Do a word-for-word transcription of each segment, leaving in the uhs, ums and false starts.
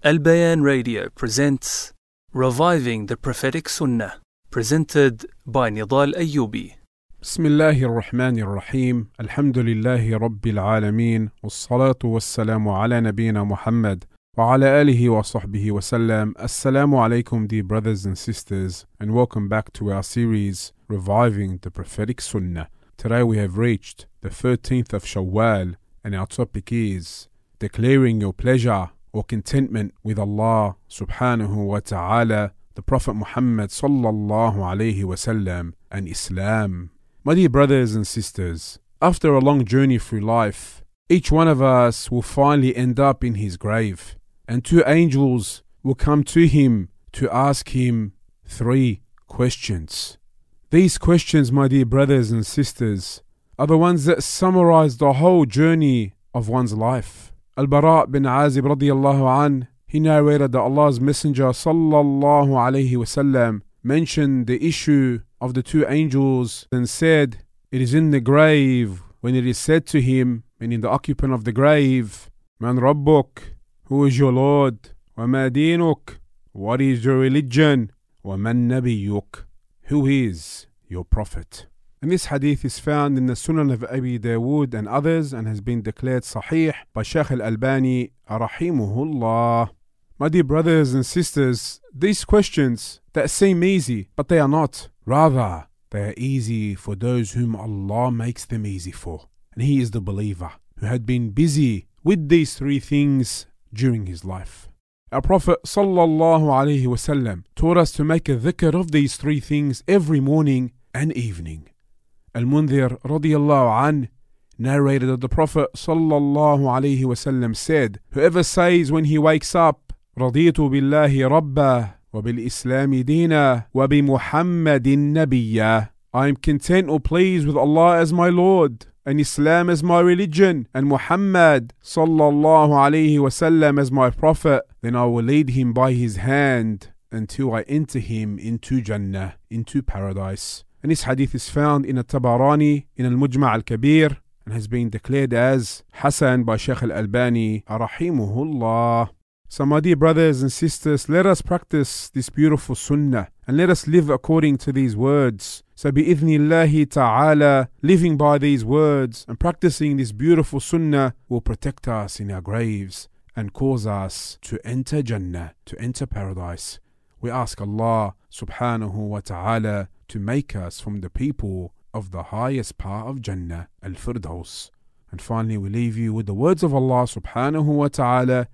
Al Bayan Radio presents Reviving the Prophetic Sunnah, presented by Nidal Ayyubi. بسم الله الرحمن الرحيم الحمد لله رب العالمين والصلاة والسلام على نبينا محمد وعلى آله وصحبه وسلم. Assalamu alaikum, dear brothers and sisters, and welcome back to our series Reviving the Prophetic Sunnah. Today we have reached the thirteenth of Shawwal, and our topic is declaring your pleasure or contentment with Allah subhanahu wa ta'ala, the Prophet Muhammad sallallahu alayhi wa sallam, and Islam. My dear brothers and sisters, after a long journey through life, each one of us will finally end up in his grave, and two angels will come to him to ask him three questions. These questions, my dear brothers and sisters, are the ones that summarize the whole journey of one's life. Al-Bara' bin Azib radiyallahu an, he narrated that Allah's Messenger sallallahu alayhi wasallam mentioned the issue of the two angels and said, it is in the grave when it is said to him, meaning the occupant of the grave, Man Rabbuk, who is your Lord? Wa ma dinuk, what is your religion? Wa man nabiyyuk, who is your prophet? And this hadith is found in the Sunan of Abi Dawood and others, and has been declared Sahih by Shaykh Al-Albani rahimuhullah. My dear brothers and sisters, these questions that seem easy, but they are not. Rather, they are easy for those whom Allah makes them easy for. And he is the believer who had been busy with these three things during his life. Our Prophet sallallahu alaihi wasallam taught us to make a dhikr of these three things every morning and evening. Al-Mundhir radiyallahu an narrated that the Prophet sallallahu alaihi wasallam said, whoever says when he wakes up, Raditu billahi rabba wa bil islami dina wa bi Muhammadin nabiyya, I am content or pleased with Allah as my Lord, and Islam as my religion, and Muhammad sallallahu alaihi wasallam as my prophet, then I will lead him by his hand until I enter him into Jannah, into paradise. And this hadith is found in At-Tabarani, in Al-Mujma' Al-Kabir, and has been declared as Hasan by Shaykh Al-Albani rahimuhullah. So my dear brothers and sisters, let us practice this beautiful sunnah, and let us live according to these words. So bi-idhnillahi ta'ala, living by these words and practicing this beautiful sunnah will protect us in our graves and cause us to enter Jannah, to enter paradise. We ask Allah subhanahu wa ta'ala to make us from the people of the highest part of Jannah, Al-Firdaus. And finally we leave you with the words of Allah subhanahu wa ta'ala,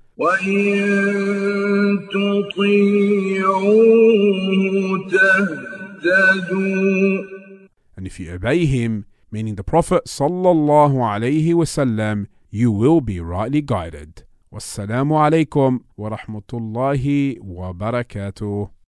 وَإِن تُطِيعُوهُ تَهْتَدُوا. And if you obey him, meaning the Prophet sallallahu alayhi wasallam, you will be rightly guided. Wassalamu alaikum wa rahmatullahi wa barakatuh.